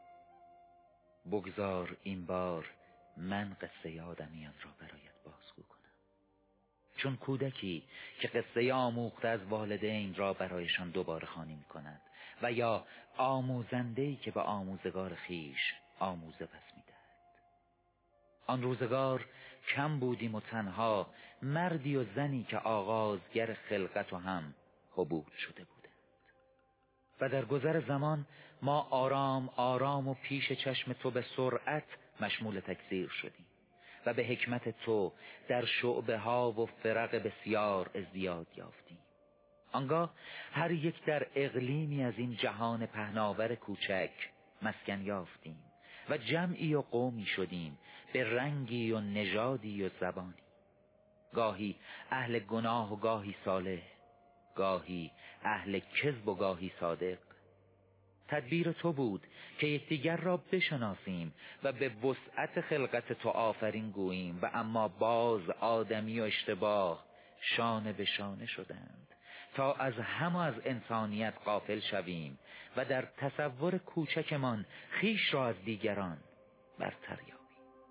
بگذار این بار من قصه آدمیان را برایت بازگو کنم، چون کودکی که قصه آموخته از والدین را برایشان دوباره خوانی می کند و یا آموزنده‌ای که به آموزگار خیش آموزه پس می دهد. آن روزگار کم بودیم و تنها، مردی و زنی که آغازگر خلقت و هم حبود شده بودند. و در گذر زمان ما آرام آرام و پیش چشم تو به سرعت مشمول تکثیر شدیم و به حکمت تو در شعبه ها و فرق بسیار ازدیاد یافتیم. آنگاه هر یک در اقلیمی از این جهان پهناور کوچک مسکن یافتیم و جمعی و قومی شدیم به رنگی و نژادی و زبانی، گاهی اهل گناه و گاهی صالح، گاهی اهل کذب و گاهی صادق. تدبیر تو بود که یکدیگر را بشناسیم و به وسعت خلقت تو آفرین گوییم و اما باز آدمی و اشتباه شانه به شانه شدند تا از هم از انسانیت غافل شویم و در تصور کوچکمان خیش را از دیگران برتر یابیم.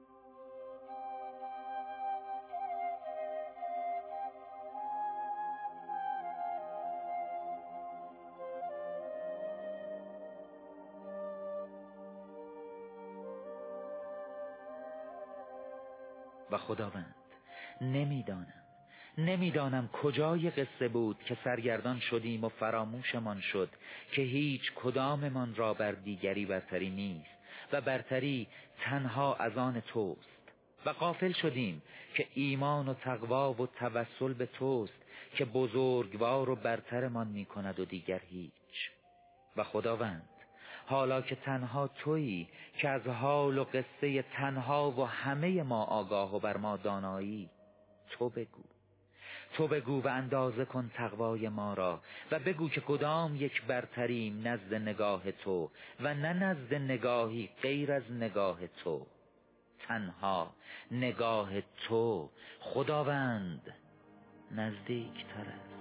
و خداوند نمیدانم کجای قصه بود که سرگردان شدیم و فراموشمان شد که هیچ کداممان را بر دیگری برتری نیست و برتری تنها از آن توست و غافل شدیم که ایمان و تقوا و توسل به توست که بزرگوار و برترمان می کند و دیگر هیچ. و خداوند حالا که تنها تویی که از حال و قصه تنها و همه ما آگاه و بر ما دانایی، تو بگو و اندازه کن تقوای ما را و بگو که کدام یک برتریم نزد نگاه تو و نه نزد نگاهی غیر از نگاه تو. تنها نگاه تو خداوند نزدیکتر است.